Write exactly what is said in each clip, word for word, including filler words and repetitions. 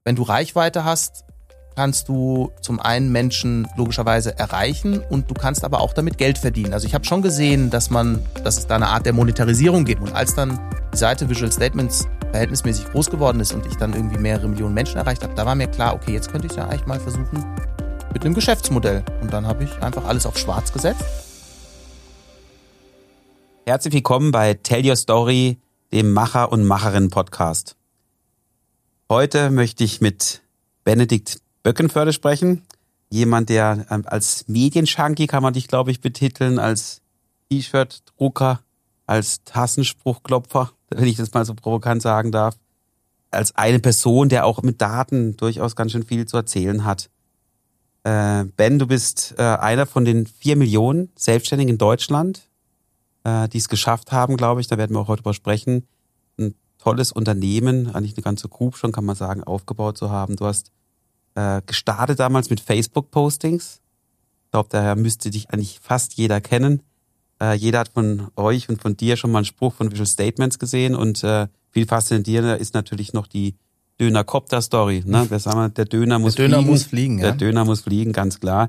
wenn du Reichweite hast, kannst du zum einen Menschen logischerweise erreichen und du kannst aber auch damit Geld verdienen. Also ich habe schon gesehen, dass man, dass es da eine Art der Monetarisierung gibt. Und als dann die Seite Visual Statements verhältnismäßig groß geworden ist und ich dann irgendwie mehrere Millionen Menschen erreicht habe, da war mir klar, okay, jetzt könnte ich ja eigentlich mal versuchen mit einem Geschäftsmodell. Und dann habe ich einfach alles auf schwarz gesetzt. Herzlich willkommen bei Tell Your Story, dem Macher- und Macherinnen-Podcast. Heute möchte ich mit Benedikt Böckenförde sprechen. Jemand, der ähm, als Medienjunkie kann man dich, glaube ich, betiteln, als T-Shirt-Drucker, als Tassenspruchklopfer, wenn ich das mal so provokant sagen darf, als eine Person, der auch mit Daten durchaus ganz schön viel zu erzählen hat. Äh, Ben, du bist äh, einer von den vier Millionen Selbstständigen in Deutschland, äh, die es geschafft haben, glaube ich, da werden wir auch heute drüber sprechen, ein tolles Unternehmen, eigentlich eine ganze Group schon, kann man sagen, aufgebaut zu haben. Du hast äh, gestartet damals mit Facebook-Postings. Ich glaube, daher müsste dich eigentlich fast jeder kennen. Äh, jeder hat von euch und von dir schon mal einen Spruch von Visual Statements gesehen und äh, viel faszinierender ist natürlich noch die Döner-Copter-Story. Ne? Wir sagen, der Döner muss der Döner fliegen. muss fliegen, Der ja. Döner muss fliegen, ganz klar.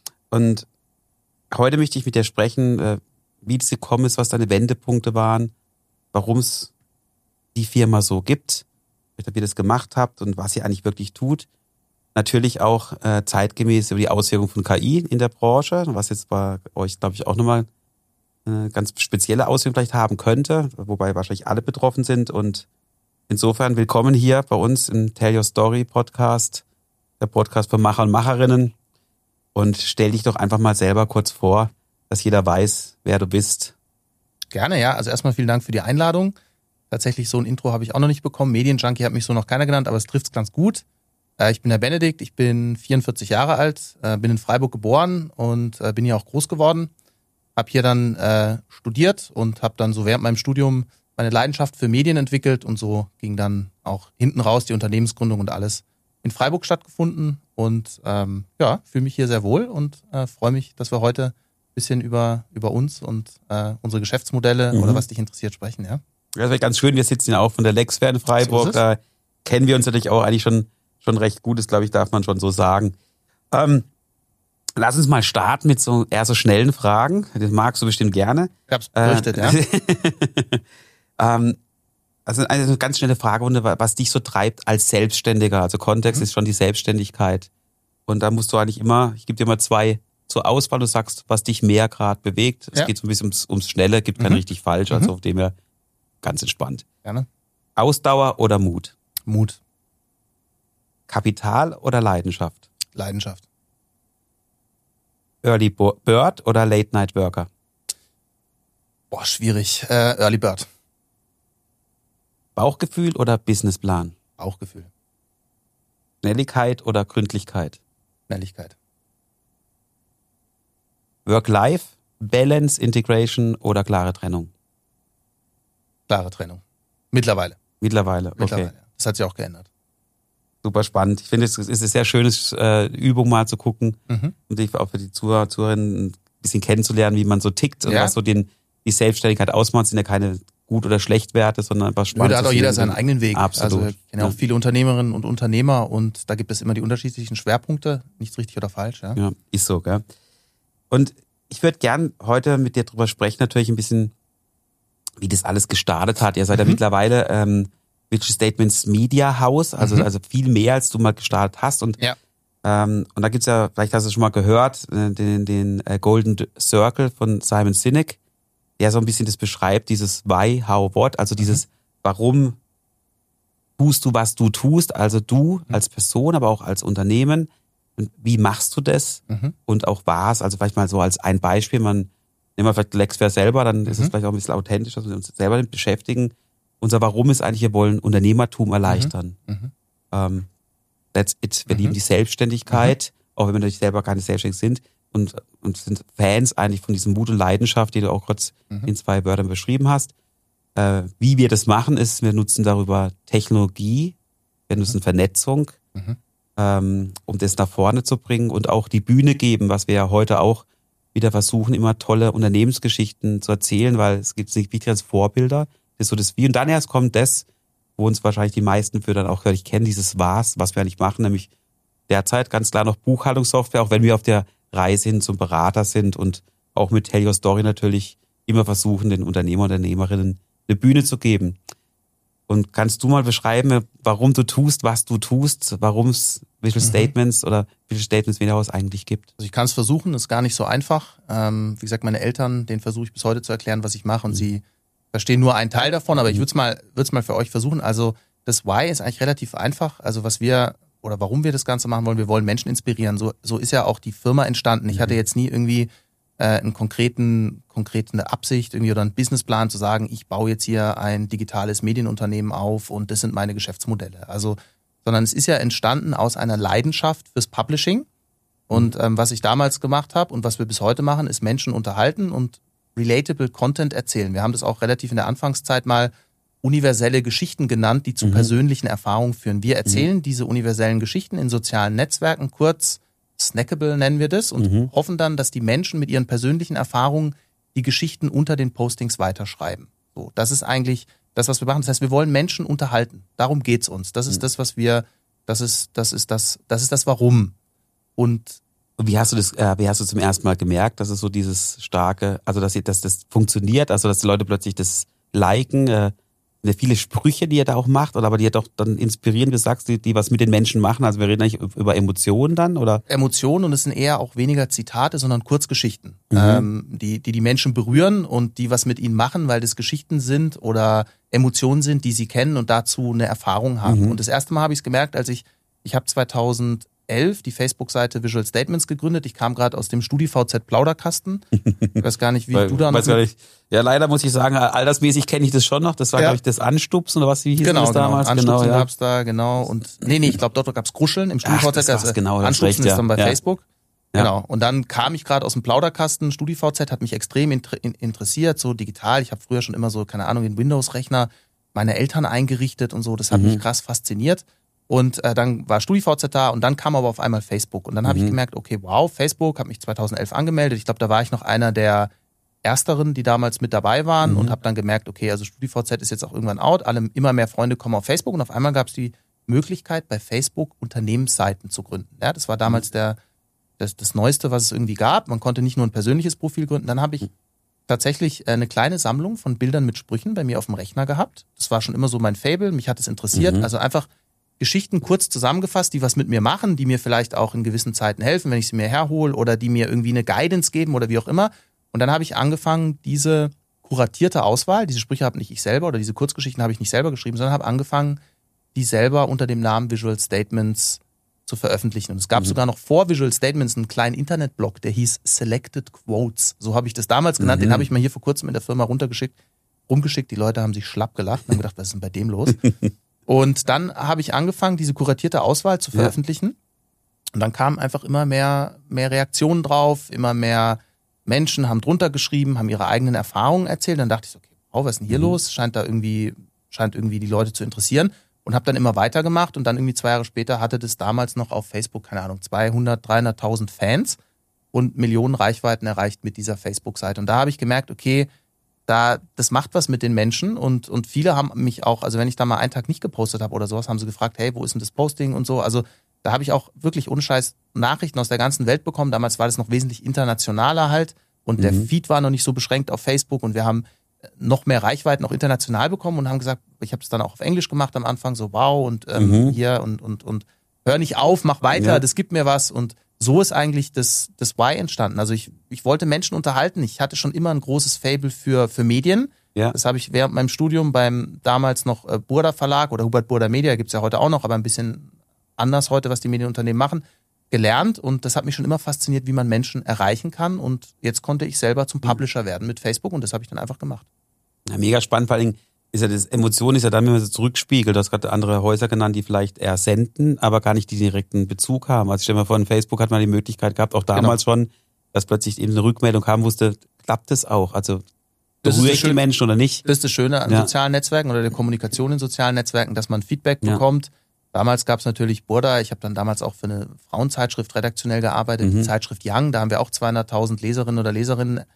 Und heute möchte ich mit dir sprechen, äh, wie das gekommen ist, was deine Wendepunkte waren, warum es die Firma so gibt, wie ihr das gemacht habt und was ihr eigentlich wirklich tut. Natürlich auch äh, zeitgemäß über die Auswirkungen von K I in der Branche, was jetzt bei euch, glaube ich, auch nochmal eine ganz spezielle Auswirkung vielleicht haben könnte, wobei wahrscheinlich alle betroffen sind. Und insofern willkommen hier bei uns im Tell Your Story Podcast, der Podcast für Macher und Macherinnen. Und stell dich doch einfach mal selber kurz vor, dass jeder weiß, wer du bist. Gerne, ja. Also erstmal vielen Dank für die Einladung. Tatsächlich so ein Intro habe ich auch noch nicht bekommen. Medienjunkie hat mich so noch keiner genannt, aber es trifft es ganz gut. Ich bin der Benedikt, ich bin vierundvierzig Jahre alt, bin in Freiburg geboren und bin hier auch groß geworden. Habe hier dann äh, studiert und habe dann so während meinem Studium meine Leidenschaft für Medien entwickelt und so ging dann auch hinten raus die Unternehmensgründung und alles in Freiburg stattgefunden und ähm, ja, fühle mich hier sehr wohl und äh, freue mich, dass wir heute ein bisschen über über uns und äh, unsere Geschäftsmodelle mhm. oder was dich interessiert sprechen, ja. Das wäre ganz schön, wir sitzen ja auch von der Lexfair in Freiburg, so da kennen wir uns natürlich auch eigentlich schon schon recht gut, das glaube ich, darf man schon so sagen. Ähm, lass uns mal starten mit so eher so schnellen Fragen. Das magst du bestimmt gerne. Ich hab's befürchtet, äh, ja. ähm, also eine ganz schnelle Fragerunde, was dich so treibt als Selbstständiger. Also Kontext mhm. ist schon die Selbstständigkeit. Und da musst du eigentlich immer, ich gebe dir mal zwei zur Auswahl, du sagst, was dich mehr gerade bewegt. Es ja. geht so ein bisschen ums, ums Schnelle, gibt kein mhm. richtig falsch, also mhm. auf dem her ganz entspannt. Gerne. Ausdauer oder Mut? Mut. Kapital oder Leidenschaft? Leidenschaft. Early Bird oder Late Night Worker? Boah, schwierig. Äh, Early Bird. Bauchgefühl oder Businessplan? Bauchgefühl. Schnelligkeit oder Gründlichkeit? Schnelligkeit. Work-Life, Balance, Integration oder klare Trennung? Klare Trennung. Mittlerweile. Mittlerweile, okay. Mittlerweile. Das hat sich auch geändert. Super spannend. Ich finde, es ist eine sehr schöne äh, Übung mal zu gucken mhm. und dich auch für die Zuhörer, Zuhörerinnen ein bisschen kennenzulernen, wie man so tickt und ja. was so den, die Selbstständigkeit ausmacht. Das sind ja keine Gut- oder Schlechtwerte, sondern einfach spannend. Da hat auch jeder seinen eigenen Weg. Absolut. Also ich kenne ja auch viele Unternehmerinnen und Unternehmer und da gibt es immer die unterschiedlichen Schwerpunkte. Nichts richtig oder falsch. Ja, ja ist so, gell? Und ich würde gern heute mit dir drüber sprechen, natürlich ein bisschen, wie das alles gestartet hat. Ihr seid ja mhm. mittlerweile ähm, Visual Statements Media House, also, mhm. also viel mehr, als du mal gestartet hast. Und, ja. ähm, und da gibt's ja, vielleicht hast du schon mal gehört, den, den äh, Golden Circle von Simon Sinek, der so ein bisschen das beschreibt, dieses Why, How, What, also dieses, mhm. warum tust du, was du tust, also du mhm. als Person, aber auch als Unternehmen. Und wie machst du das? Mhm. Und auch was, also vielleicht mal so als ein Beispiel, man nehmen wir vielleicht Lexfair selber, dann ist mhm. es vielleicht auch ein bisschen authentisch, dass wir uns selber damit beschäftigen. Unser Warum ist eigentlich, wir wollen Unternehmertum erleichtern. Mhm. Um, that's it. Wir mhm. lieben die Selbstständigkeit, mhm. auch wenn wir natürlich selber keine Selbstständigen sind und, und sind Fans eigentlich von diesem Mut und Leidenschaft, die du auch kurz mhm. in zwei Wörtern beschrieben hast. Äh, wie wir das machen ist, wir nutzen darüber Technologie, wir nutzen mhm. Vernetzung, mhm. ähm, um das nach vorne zu bringen und auch die Bühne geben, was wir ja heute auch wieder versuchen, immer tolle Unternehmensgeschichten zu erzählen, weil es gibt nicht wichtig als Vorbilder. Das ist so das Wie. Und dann erst kommt das, wo uns wahrscheinlich die meisten für dann auch ich kennen, dieses Was, was wir eigentlich machen, nämlich derzeit ganz klar noch Buchhaltungssoftware, auch wenn wir auf der Reise hin zum Berater sind und auch mit Tell Your Story natürlich immer versuchen, den Unternehmer, Unternehmerinnen eine Bühne zu geben. Und kannst du mal beschreiben, warum du tust, was du tust, warum es Visual mhm. Statements oder Visual Statements Venerhaus eigentlich gibt? Also ich kann es versuchen, ist gar nicht so einfach. Ähm, wie gesagt, meine Eltern, denen versuche ich bis heute zu erklären, was ich mache, und mhm. sie verstehen nur einen Teil davon, aber mhm. ich würde es mal, würde es mal für euch versuchen. Also das Why ist eigentlich relativ einfach. Also was wir oder warum wir das Ganze machen wollen, wir wollen Menschen inspirieren. So, so ist ja auch die Firma entstanden. Ich hatte jetzt nie irgendwie äh, einen konkreten, konkrete Absicht irgendwie oder einen Businessplan zu sagen, ich baue jetzt hier ein digitales Medienunternehmen auf und das sind meine Geschäftsmodelle. Also, sondern es ist ja entstanden aus einer Leidenschaft fürs Publishing. Und ähm, was ich damals gemacht habe und was wir bis heute machen, ist Menschen unterhalten und relatable Content erzählen. Wir haben das auch relativ in der Anfangszeit mal universelle Geschichten genannt, die zu mhm. persönlichen Erfahrungen führen. Wir erzählen mhm. diese universellen Geschichten in sozialen Netzwerken, kurz snackable nennen wir das, und mhm. hoffen dann, dass die Menschen mit ihren persönlichen Erfahrungen die Geschichten unter den Postings weiterschreiben. So, das ist eigentlich das, was wir machen. Das heißt, wir wollen Menschen unterhalten. Darum geht's uns. Das ist mhm. das, was wir, das ist, das ist das, das ist das Warum. Und wie hast du das, äh, wie hast du zum ersten Mal gemerkt, dass es so dieses starke, also dass, dass das funktioniert, also dass die Leute plötzlich das liken, äh, viele Sprüche, die ihr da auch macht, oder aber die ihr doch dann inspirieren, wie du sagst, die, die was mit den Menschen machen. Also wir reden eigentlich über Emotionen dann, oder? Emotionen, und es sind eher auch weniger Zitate, sondern Kurzgeschichten, mhm. ähm, die, die die Menschen berühren und die was mit ihnen machen, weil das Geschichten sind oder Emotionen sind, die sie kennen und dazu eine Erfahrung haben. Mhm. Und das erste Mal habe ich es gemerkt, als ich, ich habe zweitausendelf die Facebook-Seite Visual Statements gegründet. Ich kam gerade aus dem StudiVZ Plauderkasten. Ich weiß gar nicht, wie Weil, du da noch... Weiß gar nicht. Ja, leider muss ich sagen, altersmäßig kenne ich das schon noch. Das war, ja. glaube ich, das Anstupsen oder was, wie hieß genau, das damals? Genau, Anstupsen genau, ja. gab's da, genau. Und nee, nee, ich glaube, dort gab's Kruscheln im StudiVZ. Ach, das war's, genau, das Anstupsen recht, ist ja. dann bei ja. Facebook. Ja. Genau. Und dann kam ich gerade aus dem Plauderkasten. StudiVZ hat mich extrem interessiert, so digital. Ich habe früher schon immer so, keine Ahnung, den Windows-Rechner meine Eltern eingerichtet und so. Das hat mhm. mich krass fasziniert. Und äh, dann war StudiVZ da und dann kam aber auf einmal Facebook. Und dann habe mhm. ich gemerkt, okay, wow, Facebook, habe mich zweitausendelf angemeldet. Ich glaube, da war ich noch einer der Ersteren, die damals mit dabei waren, mhm. und habe dann gemerkt, okay, also StudiVZ ist jetzt auch irgendwann out. Alle, immer mehr Freunde kommen auf Facebook und auf einmal gab es die Möglichkeit, bei Facebook Unternehmensseiten zu gründen. Ja, das war damals mhm. der das, das Neueste, was es irgendwie gab. Man konnte nicht nur ein persönliches Profil gründen. Dann habe ich mhm. tatsächlich eine kleine Sammlung von Bildern mit Sprüchen bei mir auf dem Rechner gehabt. Das war schon immer so mein Fable. Mich hat es interessiert. Mhm. Also einfach Geschichten kurz zusammengefasst, die was mit mir machen, die mir vielleicht auch in gewissen Zeiten helfen, wenn ich sie mir herhole, oder die mir irgendwie eine Guidance geben oder wie auch immer. Und dann habe ich angefangen, diese kuratierte Auswahl, diese Sprüche habe nicht ich selber oder diese Kurzgeschichten habe ich nicht selber geschrieben, sondern habe angefangen, die selber unter dem Namen Visual Statements zu veröffentlichen. Und es gab mhm. sogar noch vor Visual Statements einen kleinen Internetblog, der hieß Selected Quotes. So habe ich das damals genannt. Mhm. Den habe ich mal hier vor kurzem in der Firma runtergeschickt, rumgeschickt. Die Leute haben sich schlapp gelacht und haben gedacht, was ist denn bei dem los? Und dann habe ich angefangen, diese kuratierte Auswahl zu veröffentlichen. Ja. Und dann kamen einfach immer mehr, mehr Reaktionen drauf, immer mehr Menschen haben drunter geschrieben, haben ihre eigenen Erfahrungen erzählt. Dann dachte ich so, okay, wow, was ist denn hier mhm. los? Scheint da irgendwie, scheint irgendwie die Leute zu interessieren. Und habe dann immer weitergemacht. Und dann irgendwie zwei Jahre später hatte das damals noch auf Facebook, keine Ahnung, zweihundert, dreihunderttausend Fans und Millionen Reichweiten erreicht mit dieser Facebook-Seite. Und da habe ich gemerkt, okay, da, das macht was mit den Menschen, und, und viele haben mich auch, also wenn ich da mal einen Tag nicht gepostet habe oder sowas, haben sie gefragt, hey, wo ist denn das Posting und so. Also da habe ich auch wirklich ohne Scheiß Nachrichten aus der ganzen Welt bekommen. Damals war das noch wesentlich internationaler halt, und mhm. der Feed war noch nicht so beschränkt auf Facebook, und wir haben noch mehr Reichweiten auch international bekommen und haben gesagt, ich habe es dann auch auf Englisch gemacht am Anfang, so wow, und ähm, mhm. hier und, und, und hör nicht auf, mach weiter, ja. das gibt mir was. Und so ist eigentlich das, das Why entstanden. Also ich, ich wollte Menschen unterhalten. Ich hatte schon immer ein großes Faible für, für Medien. Ja. Das habe ich während meinem Studium beim damals noch äh, Burda Verlag oder Hubert Burda Media, gibt's ja heute auch noch, aber ein bisschen anders heute, was die Medienunternehmen machen, gelernt. Und das hat mich schon immer fasziniert, wie man Menschen erreichen kann. Und jetzt konnte ich selber zum Publisher werden mit Facebook, und das habe ich dann einfach gemacht. Ja, mega spannend, vor allem ist ja das, Emotion ist ja dann, wenn man so zurückspiegelt. Du hast gerade andere Häuser genannt, die vielleicht eher senden, aber gar nicht den direkten Bezug haben. Also stell dir mal vor, in Facebook hat man die Möglichkeit gehabt, auch damals genau. schon, dass plötzlich eben eine Rückmeldung kam, wusste, klappt das auch? Also berühre ich die Menschen oder nicht? Das ist das Schöne an ja. sozialen Netzwerken oder der Kommunikation in sozialen Netzwerken, dass man Feedback ja. bekommt. Damals gab es natürlich Burda, ich habe dann damals auch für eine Frauenzeitschrift redaktionell gearbeitet, mhm. die Zeitschrift Young, da haben wir auch zweihunderttausend Leserinnen oder Leserinnen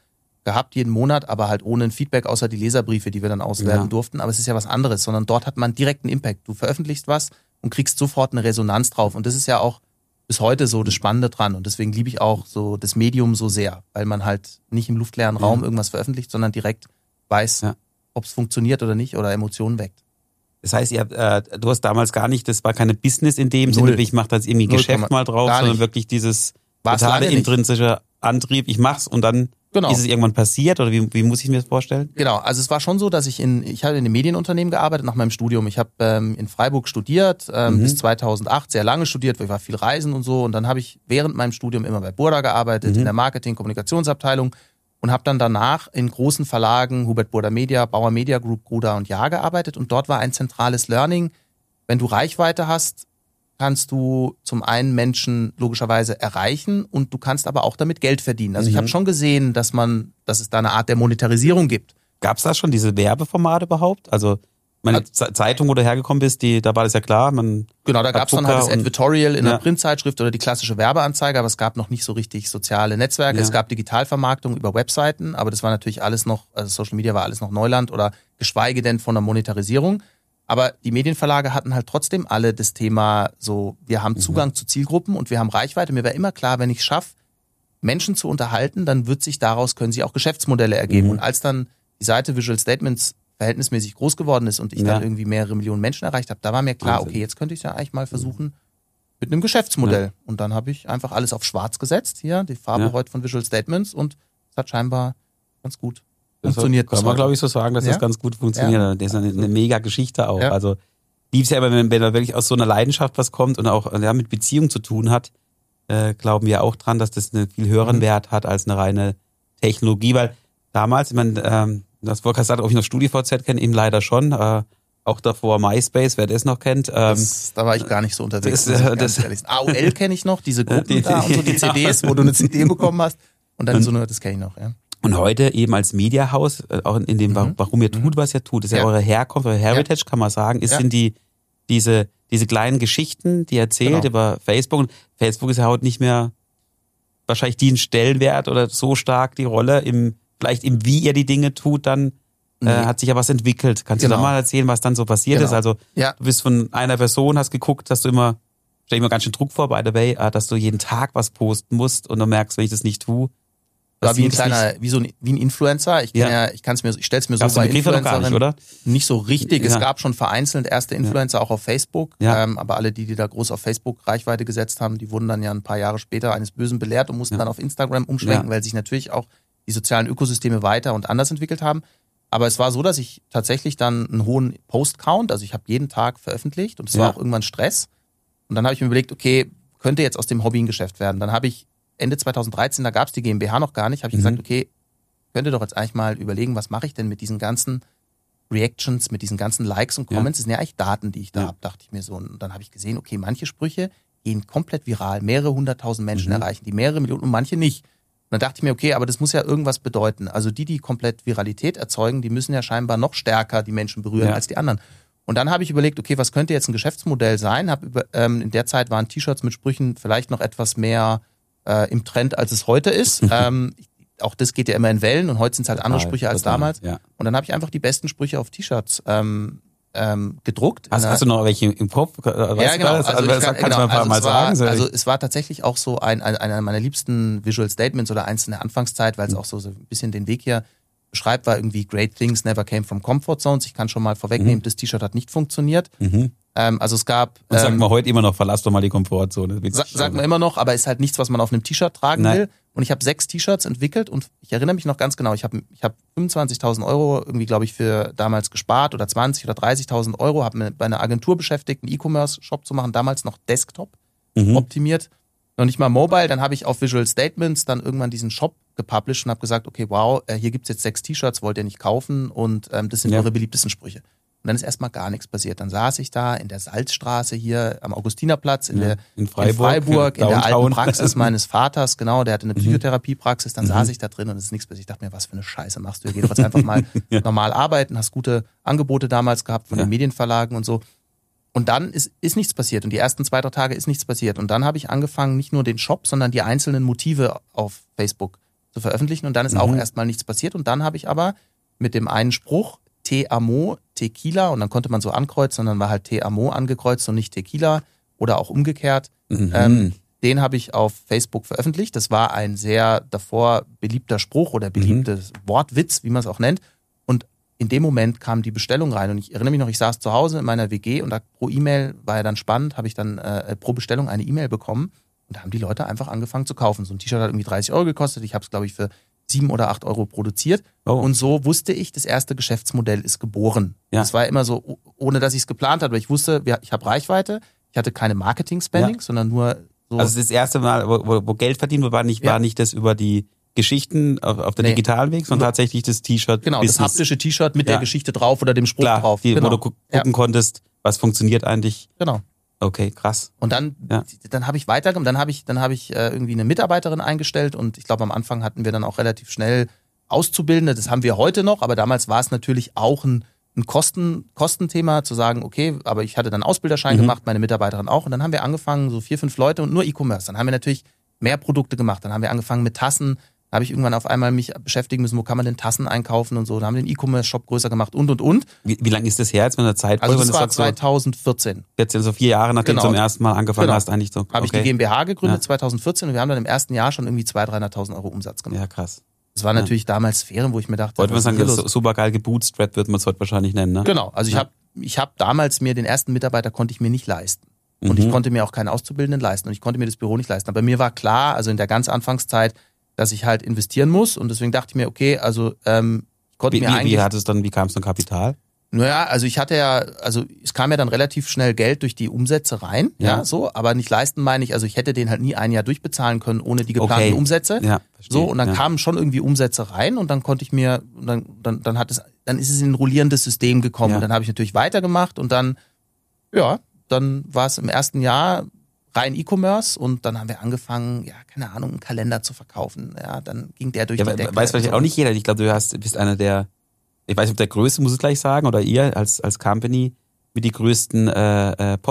gehabt jeden Monat, aber halt ohne ein Feedback, außer die Leserbriefe, die wir dann auswerten Ja. durften. Aber es ist ja was anderes, sondern dort hat man direkten Impact. Du veröffentlichst was und kriegst sofort eine Resonanz drauf. Und das ist ja auch bis heute so das Spannende dran. Und deswegen liebe ich auch so das Medium so sehr, weil man halt nicht im luftleeren Raum Ja. irgendwas veröffentlicht, sondern direkt weiß, Ja. ob es funktioniert oder nicht oder Emotionen weckt. Das heißt, ihr, äh, du hast damals gar nicht, das war keine Business in dem Null. Sinne, wie ich mache da jetzt irgendwie Null Geschäft Komma- mal drauf, gar sondern nicht. wirklich dieses War's totale lange nicht. intrinsische Antrieb, ich mach's und dann Genau. ist es irgendwann passiert oder wie, wie muss ich mir das vorstellen? Genau, also es war schon so, dass ich in, ich habe in einem Medienunternehmen gearbeitet nach meinem Studium. Ich habe ähm, in Freiburg studiert, ähm, Mhm. bis zweitausendacht, sehr lange studiert, weil ich war viel reisen und so. Und dann habe ich während meinem Studium immer bei Burda gearbeitet, Mhm. in der Marketing-Kommunikationsabteilung und habe dann danach in großen Verlagen, Hubert Burda Media, Bauer Media Group, Gruda und Ja gearbeitet. Und dort war ein zentrales Learning, wenn du Reichweite hast, kannst du zum einen Menschen logischerweise erreichen und du kannst aber auch damit Geld verdienen. Also Mhm. ich habe schon gesehen, dass man, dass es da eine Art der Monetarisierung gibt. Gab's da schon diese Werbeformate überhaupt? Also meine Also- Zeitung, wo du hergekommen bist, die, da war das ja klar, man Genau, da gab es dann halt das Drucker und- Advertorial in Ja. der Printzeitschrift oder die klassische Werbeanzeige, aber es gab noch nicht so richtig soziale Netzwerke. Ja. Es gab Digitalvermarktung über Webseiten, aber das war natürlich alles noch, also Social Media war alles noch Neuland oder geschweige denn von der Monetarisierung. Aber die Medienverlage hatten halt trotzdem alle das Thema so, wir haben Zugang zu Zielgruppen und wir haben Reichweite. Mir war immer klar, wenn ich es schaffe, Menschen zu unterhalten, dann wird sich daraus, können sie auch Geschäftsmodelle ergeben. Mhm. Und als dann die Seite Visual Statements verhältnismäßig groß geworden ist und ich Ja. dann irgendwie mehrere Millionen Menschen erreicht habe, da war mir klar, Wahnsinn. okay, jetzt könnte ich es ja eigentlich mal versuchen mit einem Geschäftsmodell. Ja. Und dann habe ich einfach alles auf schwarz gesetzt, hier, die Farbe Ja. heute von Visual Statements und es hat scheinbar ganz gut Das funktioniert. Kann bis man, heute. glaube ich, so sagen, dass Ja. das ganz gut funktioniert. Das ist eine, eine mega Geschichte auch. Ja. Also lieb's ja immer, wenn, wenn da wirklich aus so einer Leidenschaft was kommt und auch ja, mit Beziehung zu tun hat, äh, glauben wir auch dran, dass das einen viel höheren Mhm. Wert hat als eine reine Technologie. Weil damals, ich meine, ähm, das Volker sagt, ob ich noch StudiVZ kenne, eben leider schon. Äh, auch davor MySpace, wer das noch kennt. Ähm, Das, da war ich gar nicht so unterwegs. das, muss ich äh, ganz das- ehrlich sagen. A O L kenne ich noch, diese Gruppen Die- da und so, die ja. C Ds, wo du eine C D bekommen hast. Und dann so eine, das kenne ich noch, ja. Und heute eben als Mediahaus, äh, auch in, in dem, Mhm. warum ihr tut, was ihr tut, ist ja, Ja. eure Herkunft, eure Heritage, kann man sagen, ist Ja. sind die, diese, diese kleinen Geschichten, die ihr erzählt Genau. über Facebook. Und Facebook ist ja heute nicht mehr wahrscheinlich die einen Stellenwert oder so stark die Rolle im, vielleicht im Wie ihr die Dinge tut, dann Nee. äh, hat sich ja was entwickelt. Kannst du Genau. da mal erzählen, was dann so passiert Genau. ist? Also Ja. du bist von einer Person, hast geguckt, dass du immer, stell ich mir ganz schön Druck vor, by the way, äh, dass du jeden Tag was posten musst und du merkst, wenn ich das nicht tue, War wie ein passiert es kleiner, wie so ein, wie ein Influencer. Ich kenn Ja. ja, ich kann es mir, ich stell's mir so Gab's den bei Begriff ja noch gar nicht, Influencerinnen oder? nicht so richtig. Es Ja. gab schon vereinzelt erste Influencer auch auf Facebook, Ja. ähm, aber alle, die, die da groß auf Facebook Reichweite gesetzt haben, die wurden dann ja ein paar Jahre später eines Bösen belehrt und mussten Ja. dann auf Instagram umschwenken, Ja. weil sich natürlich auch die sozialen Ökosysteme weiter und anders entwickelt haben. Aber es war so, dass ich tatsächlich dann einen hohen Post-Count, also ich habe jeden Tag veröffentlicht und es Ja. war auch irgendwann Stress. Und dann habe ich mir überlegt, okay, könnte jetzt aus dem Hobby ein Geschäft werden. Dann habe ich Ende zweitausenddreizehn, da gab es die GmbH noch gar nicht, habe ich Mhm. gesagt, okay, könnte doch jetzt eigentlich mal überlegen, was mache ich denn mit diesen ganzen Reactions, mit diesen ganzen Likes und Ja. Comments. Das sind ja eigentlich Daten, die ich da Ja. habe, dachte ich mir so. Und dann habe ich gesehen, okay, manche Sprüche gehen komplett viral, mehrere hunderttausend Menschen Mhm. erreichen, die mehrere Millionen und manche nicht. Und dann dachte ich mir, okay, aber das muss ja irgendwas bedeuten. Also die, die komplett Viralität erzeugen, die müssen ja scheinbar noch stärker die Menschen berühren Ja. als die anderen. Und dann habe ich überlegt, okay, was könnte jetzt ein Geschäftsmodell sein? Hab über, ähm, in der Zeit waren T-Shirts mit Sprüchen vielleicht noch etwas mehr äh, im Trend, als es heute ist. ähm, auch das geht ja immer in Wellen und heute sind es halt andere Total, Sprüche als total, damals. Ja. Und dann habe ich einfach die besten Sprüche auf T-Shirts ähm, ähm, gedruckt. Hast, In hast du noch welche im Kopf? Weißt ja, du genau. das? Also, das ich kann, kannst du genau. mal ein paar also, Mal es war, sagen. So. also es war tatsächlich auch so ein, ein, einer meiner liebsten Visual Statements oder eins in der Anfangszeit, weil es auch so, so ein bisschen den Weg hier beschreibt, war irgendwie Great Things never came from Comfort Zones. Ich kann schon mal vorwegnehmen, Mhm. das T-Shirt hat nicht funktioniert. mhm. Ähm, also es gab... Und sagen ähm, wir heute immer noch, verlass doch mal die Komfortzone. Sa sagt man immer noch, aber ist halt nichts, was man auf einem T-Shirt tragen Nein. will. Und ich habe sechs T-Shirts entwickelt und ich erinnere mich noch ganz genau, ich habe ich hab fünfundzwanzigtausend Euro irgendwie, glaube ich, für damals gespart oder zwanzig oder dreißigtausend Euro, habe mir bei einer Agentur beschäftigt, einen E-Commerce-Shop zu machen, damals noch Desktop Mhm. optimiert, noch nicht mal Mobile. Dann habe ich auf Visual Statements dann irgendwann diesen Shop gepublished und habe gesagt, okay, wow, äh, hier gibt's jetzt sechs T-Shirts, wollt ihr nicht kaufen und ähm, das sind Ja. eure beliebtesten Sprüche. Und dann ist erstmal gar nichts passiert. Dann saß ich da in der Salzstraße hier am Augustinerplatz in, Ja, der, in Freiburg, in, Freiburg, in der Downtown. alten Praxis meines Vaters, genau, der hatte eine Mhm. Psychotherapiepraxis, dann Mhm. saß ich da drin und es ist nichts passiert. Ich dachte mir, was für eine Scheiße machst du? Geh doch jetzt einfach mal Ja. normal arbeiten, hast gute Angebote damals gehabt von Ja. den Medienverlagen und so. Und dann ist, ist nichts passiert. Und die ersten zwei, drei Tage ist nichts passiert. Und dann habe ich angefangen, nicht nur den Shop, sondern die einzelnen Motive auf Facebook zu veröffentlichen und dann ist Mhm. auch erstmal nichts passiert und dann habe ich aber mit dem einen Spruch Te Amo Tequila und dann konnte man so ankreuzen und dann war halt Te Amo angekreuzt und nicht Tequila oder auch umgekehrt. Mhm. Ähm, den habe ich auf Facebook veröffentlicht. Das war ein sehr davor beliebter Spruch oder beliebtes mhm. Wortwitz, wie man es auch nennt. Und in dem Moment kam die Bestellung rein und ich erinnere mich noch, ich saß zu Hause in meiner W G und da pro E-Mail, war ja dann spannend, habe ich dann äh, pro Bestellung eine E-Mail bekommen und da haben die Leute einfach angefangen zu kaufen. So ein T-Shirt hat irgendwie dreißig Euro gekostet, ich habe es glaube ich für sieben oder acht Euro produziert oh. und so wusste ich, das erste Geschäftsmodell ist geboren. Ja. Das war immer so, ohne dass ich es geplant hatte, aber ich wusste, ich habe Reichweite, ich hatte keine Marketing-Spending, ja. sondern nur so. Also das erste Mal, wo, wo Geld verdient wurde, war nicht, ja. war nicht das über die Geschichten auf, auf der nee. digitalen Weg, sondern tatsächlich das T-Shirt. Genau, Business. Das haptische T-Shirt mit ja. der Geschichte drauf oder dem Spruch Klar, drauf. Die, genau. Wo du gu- gucken ja. konntest, was funktioniert eigentlich. Genau. Okay, krass. Und dann, ja. dann habe ich weitergemacht, dann habe ich, dann habe ich äh, irgendwie eine Mitarbeiterin eingestellt und ich glaube am Anfang hatten wir dann auch relativ schnell Auszubildende, das haben wir heute noch, aber damals war es natürlich auch ein ein Kosten, Kostenthema, zu sagen, okay, aber ich hatte dann Ausbilderschein mhm. gemacht, meine Mitarbeiterin auch und dann haben wir angefangen, so vier, fünf Leute und nur E-Commerce. Dann haben wir natürlich mehr Produkte gemacht, dann haben wir angefangen mit Tassen, da habe ich irgendwann auf einmal mich beschäftigen müssen, wo kann man denn Tassen einkaufen und so, da haben wir den E-Commerce-Shop größer gemacht und, und, und. Wie, wie lange ist das her jetzt mit der Zeit? Also das war zwanzig vierzehn. Jetzt sind so vier Jahre, nachdem genau. du zum ersten Mal angefangen genau. hast, eigentlich so. Okay. Habe ich die GmbH gegründet, ja. zwanzig vierzehn und wir haben dann im ersten Jahr schon irgendwie zweihunderttausend, dreihunderttausend Euro Umsatz gemacht. Ja, krass. Das war natürlich ja. damals Sphären, wo ich mir dachte, heute man sagen, das ist super geil gebootstrapped, wird man es heute wahrscheinlich nennen, ne? Genau, also ich ja. habe ich hab damals mir den ersten Mitarbeiter konnte ich mir nicht leisten. Und mhm. ich konnte mir auch keinen Auszubildenden leisten und ich konnte mir das Büro nicht leisten. Aber mir war klar, also in der ganz Anfangszeit, dass ich halt investieren muss und deswegen dachte ich mir, okay, also ähm, ich konnte wie, mir wie, eigentlich... Wie hat es dann, wie kam es zum Kapital? Naja, also ich hatte ja, also es kam ja dann relativ schnell Geld durch die Umsätze rein, ja, ja so, aber nicht leisten meine ich, also ich hätte den halt nie ein Jahr durchbezahlen können ohne die geplanten okay. Umsätze. Ja, verstehe. So, und dann ja. kamen schon irgendwie Umsätze rein und dann konnte ich mir, dann, dann, dann hat es, dann ist es in ein rollierendes System gekommen. Ja. Und dann habe ich natürlich weitergemacht und dann, ja, dann war es im ersten Jahr rein E-Commerce und dann haben wir angefangen, ja, keine Ahnung, einen Kalender zu verkaufen. Ja, dann ging der durch ja, die Decke. Weiß vielleicht auch nicht jeder. Ich glaube, du hast, bist einer der, ich weiß nicht, ob der Größte, muss ich gleich sagen, oder ihr als als Company mit die größten äh, äh,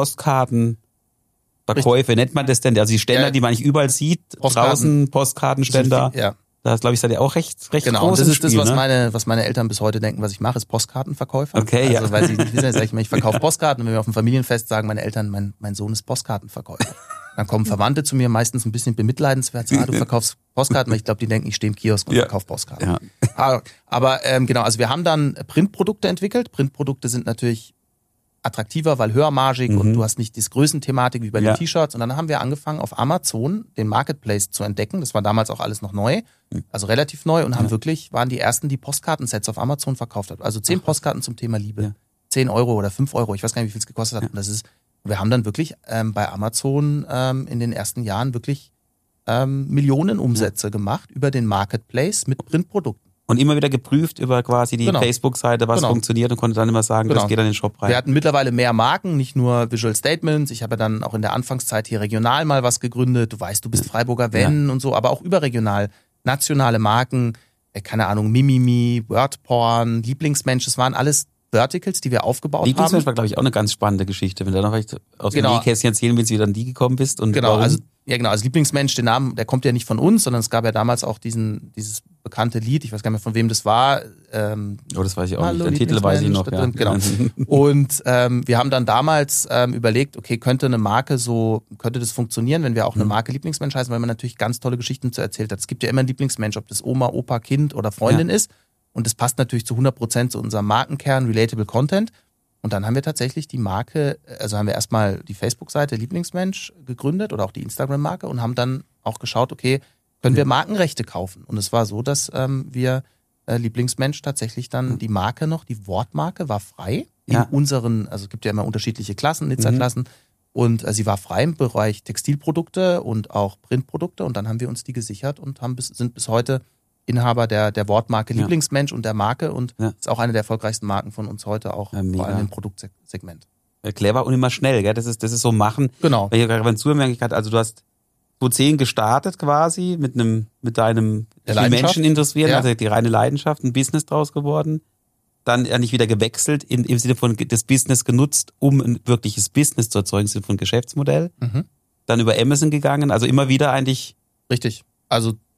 Postkartenverkäufe, nennt man das denn? Also die Ständer, ja, die man nicht überall sieht, Postkarten. Draußen, Postkartenständer. Ja. Da glaube ich, seid ihr auch recht, recht genau, groß. Genau, das ist Spiel, das, was ne? meine, was meine Eltern bis heute denken, was ich mache, ist Postkartenverkäufer. Okay, also, ja. weil sie nicht wissen, sag ich mal, ich verkaufe Postkarten und wenn wir auf dem Familienfest sagen, meine Eltern, mein, mein Sohn ist Postkartenverkäufer. Dann kommen Verwandte zu mir, meistens ein bisschen bemitleidenswert, so, ah, du verkaufst Postkarten, weil ich glaube, die denken, ich stehe im Kiosk und ja. verkaufe Postkarten. Ja. Aber ähm, genau, also wir haben dann Printprodukte entwickelt. Printprodukte sind natürlich attraktiver, weil höhermargig mhm. und du hast nicht diese Größenthematik wie bei ja. den T-Shirts. Und dann haben wir angefangen, auf Amazon den Marketplace zu entdecken. Das war damals auch alles noch neu, also relativ neu und haben ja. wirklich, waren die ersten, die Postkartensets auf Amazon verkauft haben. Also zehn Ach, Postkarten zum Thema Liebe. Ja. zehn Euro oder fünf Euro, ich weiß gar nicht, wie viel es gekostet hat. Ja. Und das ist, wir haben dann wirklich ähm, bei Amazon ähm, in den ersten Jahren wirklich ähm, Millionen Umsätze ja. gemacht über den Marketplace mit Printprodukten. Und immer wieder geprüft über quasi die genau. Facebook-Seite, was genau. funktioniert und konnte dann immer sagen, genau. das geht an den Shop rein. Wir hatten mittlerweile mehr Marken, nicht nur Visual Statements. Ich habe ja dann auch in der Anfangszeit hier regional mal was gegründet. Du weißt, du bist Freiburger Wenn ja. und so, aber auch überregional. Nationale Marken, äh, keine Ahnung, Mimimi, Wordporn, Lieblingsmensch, das waren alles Verticals, die wir aufgebaut haben. Lieblingsmensch war, glaube ich, auch eine ganz spannende Geschichte. Wenn du da noch vielleicht aus dem genau. Nähkästchen erzählen willst, wie du an die gekommen bist. Und genau, warum? also ja genau, als Lieblingsmensch, den Namen, der kommt ja nicht von uns, sondern es gab ja damals auch diesen dieses bekannte Lied, ich weiß gar nicht mehr, von wem das war. Ähm, oh, das weiß ich auch Hallo, nicht. Den Titel weiß ich noch, ja. Genau. Und ähm, wir haben dann damals ähm, überlegt, okay, könnte eine Marke so, könnte das funktionieren, wenn wir auch eine Marke Lieblingsmensch heißen, weil man natürlich ganz tolle Geschichten zu erzählt hat. Es gibt ja immer einen Lieblingsmensch, ob das Oma, Opa, Kind oder Freundin ja. ist. Und das passt natürlich zu hundert Prozent zu unserem Markenkern, Relatable Content. Und dann haben wir tatsächlich die Marke, also haben wir erstmal die Facebook-Seite Lieblingsmensch gegründet oder auch die Instagram-Marke und haben dann auch geschaut, okay, können wir Markenrechte kaufen? Und es war so, dass ähm, wir äh, Lieblingsmensch tatsächlich dann die Marke noch, die Wortmarke war frei ja. in unseren, also es gibt ja immer unterschiedliche Klassen, Nizza-Klassen mhm. und äh, sie war frei im Bereich Textilprodukte und auch Printprodukte und dann haben wir uns die gesichert und haben bis, sind bis heute Inhaber der, der Wortmarke ja. Lieblingsmensch und der Marke und ja. ist auch eine der erfolgreichsten Marken von uns heute, auch ja, vor allem im Produktsegment. Clever und immer schnell, gell? Das ist, das ist so machen. Genau. Weil ich gerade beim Zuhören merke ich gerade, also du hast zwanzig zehn gestartet quasi mit einem, mit deinem die Menschen interessieren, ja. also die reine Leidenschaft, ein Business draus geworden. Dann eigentlich wieder gewechselt, in, im Sinne von das Business genutzt, um ein wirkliches Business zu erzeugen, im Sinne von Geschäftsmodell. Mhm. Dann über Amazon gegangen, also immer wieder eigentlich. Richtig. Also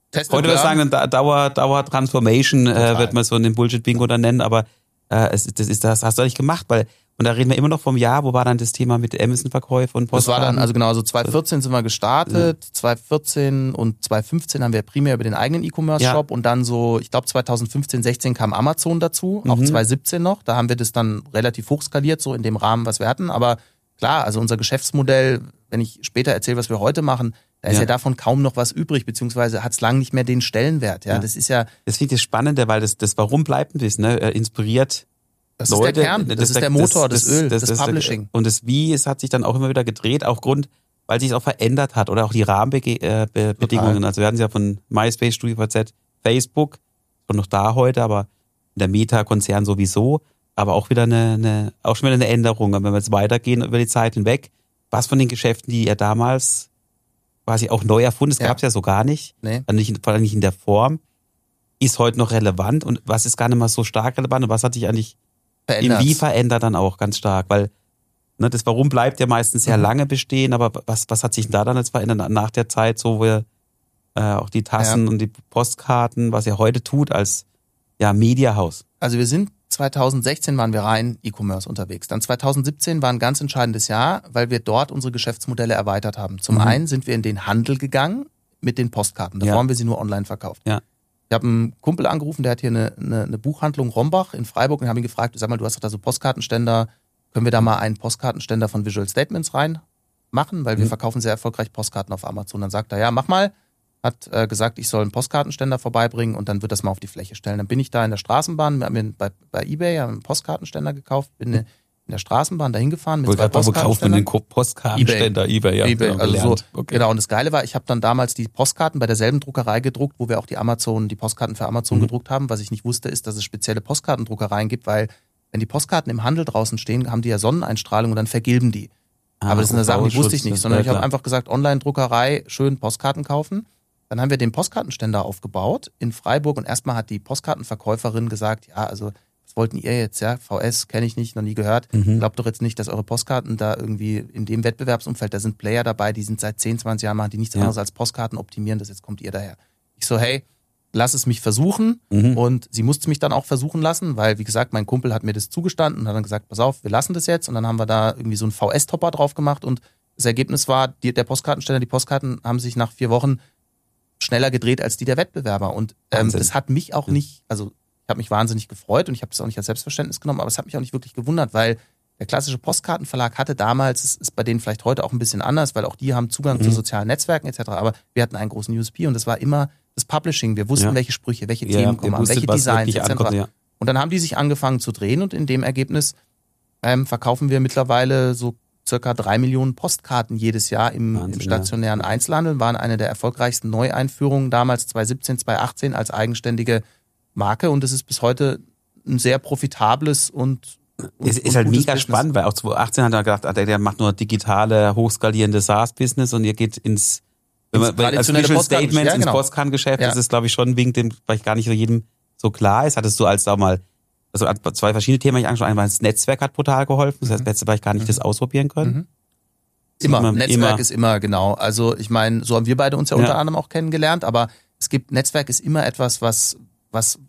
Test Heute würde ich sagen, ein Dauer, Dauer Transformation äh, wird man so in den Bullshit-Bingo dann nennen, aber äh, es, das, ist, das hast du nicht gemacht, weil, und da reden wir immer noch vom Jahr, wo war dann das Thema mit Amazon-Verkäufe und Postkarten? Das war dann, also genau, so zwanzig vierzehn sind wir gestartet, ja. zwanzig vierzehn und zwanzig fünfzehn haben wir primär über den eigenen E-Commerce-Shop ja. und dann so, ich glaube zwanzig fünfzehn, sechzehn kam Amazon dazu, auch mhm. zwanzig siebzehn noch, da haben wir das dann relativ hoch skaliert, so in dem Rahmen, was wir hatten, aber klar, also unser Geschäftsmodell, wenn ich später erzähle, was wir heute machen, da ist ja, ja davon kaum noch was übrig, beziehungsweise hat es lang nicht mehr den Stellenwert. Ja, ja. Das ist ja. Das finde ich das Spannende, weil das, das Warum bleibt ein bisschen, ne? Inspiriert. Das Leute, ist der Kern, das, das ist der Motor, das, das Öl, das, das, das Publishing. Und das Wie, es hat sich dann auch immer wieder gedreht, auch Grund, weil sich es auch verändert hat oder auch die Rahmenbedingungen. Also wir hatten es ja von MySpace, StudiVZ, Facebook, schon noch da heute, aber der Meta-Konzern sowieso, aber auch wieder eine, eine, auch schon wieder eine Änderung. Und wenn wir jetzt weitergehen über die Zeit hinweg, was von den Geschäften, die er damals quasi auch neu erfunden, das ja. gab es ja so gar nicht, nee. nicht, vor allem nicht in der Form, ist heute noch relevant und was ist gar nicht mal so stark relevant und was hat sich eigentlich verändert. Im Wie verändert dann auch ganz stark, weil ne, das Warum bleibt ja meistens sehr mhm. lange bestehen, aber was, was hat sich da dann jetzt verändert nach der Zeit, so wo wir äh, auch die Tassen ja. und die Postkarten, was er heute tut als ja Mediahaus? Also wir sind zwanzig sechzehn waren wir rein E-Commerce unterwegs. Dann zwanzig siebzehn war ein ganz entscheidendes Jahr, weil wir dort unsere Geschäftsmodelle erweitert haben. Zum mhm. einen sind wir in den Handel gegangen mit den Postkarten. Davor ja. haben wir sie nur online verkauft. Ja. Ich habe einen Kumpel angerufen, der hat hier eine, eine, eine Buchhandlung Rombach in Freiburg und habe ihn gefragt, sag mal, du hast doch da so Postkartenständer, können wir da mal einen Postkartenständer von Visual Statements rein machen, weil wir mhm. verkaufen sehr erfolgreich Postkarten auf Amazon. Dann sagt er, ja, mach mal. Hat äh, gesagt, ich soll einen Postkartenständer vorbeibringen und dann wird das mal auf die Fläche stellen. Dann bin ich da in der Straßenbahn, haben wir bei, bei eBay einen Postkartenständer gekauft, bin in der Straßenbahn dahin gefahren mit zwei Postkartenständern. Wo kauft man den Postkartenständer? eBay, eBay ja. eBay, genau, also so, okay. Genau, und das Geile war, ich habe dann damals die Postkarten bei derselben Druckerei gedruckt, wo wir auch die Amazon, die Postkarten für Amazon mhm. gedruckt haben. Was ich nicht wusste, ist, dass es spezielle Postkartendruckereien gibt, weil wenn die Postkarten im Handel draußen stehen, haben die ja Sonneneinstrahlung und dann vergilben die. Ah, aber das ist eine Sache, die wusste ich nicht, sondern ich habe einfach gesagt, Online-Druckerei, schön Postkarten kaufen. Dann haben wir den Postkartenständer aufgebaut in Freiburg und erstmal hat die Postkartenverkäuferin gesagt, ja, also was wollten ihr jetzt, ja, V S kenne ich nicht, noch nie gehört. Mhm. Glaubt doch jetzt nicht, dass eure Postkarten da irgendwie in dem Wettbewerbsumfeld, da sind Player dabei, die sind seit zehn, zwanzig Jahren, machen die nichts ja. anderes als Postkarten optimieren, das jetzt kommt ihr daher. Ich so, hey, lass es mich versuchen mhm. und sie musste mich dann auch versuchen lassen, weil wie gesagt, mein Kumpel hat mir das zugestanden und hat dann gesagt, pass auf, wir lassen das jetzt und dann haben wir da irgendwie so einen V S-Topper drauf gemacht und das Ergebnis war, die, der Postkartenständer, die Postkarten haben sich nach vier Wochen schneller gedreht als die der Wettbewerber. Und ähm, das hat mich auch nicht, also ich habe mich wahnsinnig gefreut und ich habe das auch nicht als Selbstverständnis genommen, aber es hat mich auch nicht wirklich gewundert, weil der klassische Postkartenverlag hatte damals, es ist bei denen vielleicht heute auch ein bisschen anders, weil auch die haben Zugang mhm. zu sozialen Netzwerken et cetera. Aber wir hatten einen großen U S P und das war immer das Publishing. Wir wussten, ja. welche Sprüche, welche ja, Themen kommen an, welche Designs et cetera. Ja. Und dann haben die sich angefangen zu drehen und in dem Ergebnis ähm, verkaufen wir mittlerweile so circa drei Millionen Postkarten jedes Jahr im, Wahnsinn, im stationären ja. Einzelhandel, waren eine der erfolgreichsten Neueinführungen damals zwanzig siebzehn, zwanzig achtzehn als eigenständige Marke und es ist bis heute ein sehr profitables und, und Es ist und halt mega Business. Spannend, weil auch zwanzig achtzehn hat er gedacht, der, der macht nur digitale, hochskalierende SaaS-Business und ihr geht ins, wenn man, als Visual Statements ja, genau. ins Postkartengeschäft, ja. das ist glaube ich schon ein Wink, dem vielleicht gar nicht so jedem so klar ist. Hattest du als da mal Also zwei verschiedene Themen, ich angesprochen. Einmal das Netzwerk hat brutal geholfen. Das heißt, letzte Mal ich gar nicht mhm. das ausprobieren können. Mhm. Immer. Man, Netzwerk immer. ist immer, genau. Also ich meine, so haben wir beide uns ja, ja unter anderem auch kennengelernt, aber es gibt, Netzwerk ist immer etwas, was, was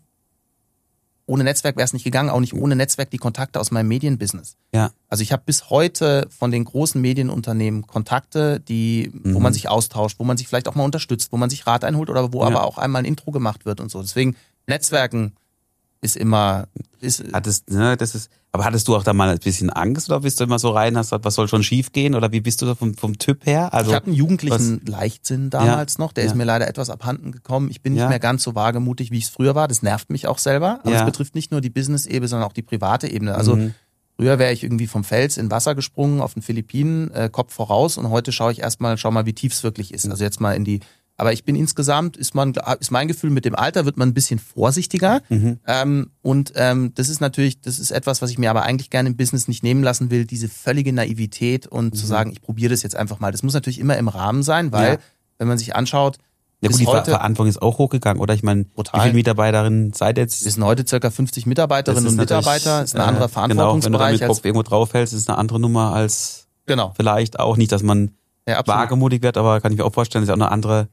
ohne Netzwerk wäre es nicht gegangen, auch nicht ohne Netzwerk die Kontakte aus meinem Medienbusiness. Ja. Also ich habe bis heute von den großen Medienunternehmen Kontakte, die, mhm. wo man sich austauscht, wo man sich vielleicht auch mal unterstützt, wo man sich Rat einholt oder wo ja. aber auch einmal ein Intro gemacht wird und so. Deswegen Netzwerken ist immer, ist, hattest, ne, das ist, aber hattest du auch da mal ein bisschen Angst oder bist du immer so rein, hast gesagt, was soll schon schief gehen oder wie bist du da vom, vom Typ her? Also, ich hatte einen jugendlichen was, Leichtsinn damals ja, noch, der ja. ist mir leider etwas abhanden gekommen. Ich bin nicht ja. mehr ganz so wagemutig, wie ich es früher war. Das nervt mich auch selber, aber es ja. betrifft nicht nur die Business-Ebene, sondern auch die private Ebene. Also mhm. früher wäre ich irgendwie vom Fels in Wasser gesprungen auf den Philippinen, äh, Kopf voraus und heute schaue ich erstmal, schau mal, wie tief es wirklich ist. Also jetzt mal in die Aber ich bin insgesamt, ist man, ist mein Gefühl, mit dem Alter wird man ein bisschen vorsichtiger. Mhm. Ähm, und ähm, das ist natürlich, das ist etwas, was ich mir aber eigentlich gerne im Business nicht nehmen lassen will, diese völlige Naivität und mhm. zu sagen, ich probiere das jetzt einfach mal. Das muss natürlich immer im Rahmen sein, weil, ja. wenn man sich anschaut, ja, gut, die heute, Verantwortung ist auch hochgegangen, oder? Ich meine, wie viele Mitarbeiterinnen seid jetzt? Wir sind heute circa fünfzig Mitarbeiterinnen und Mitarbeiter. Das ist ein anderer äh, Verantwortungsbereich. Genau, wenn du da mit Kopf irgendwo draufhältst, ist eine andere Nummer als genau. vielleicht auch nicht, dass man ja, wagemutig wird, aber kann ich mir auch vorstellen, ist auch eine andere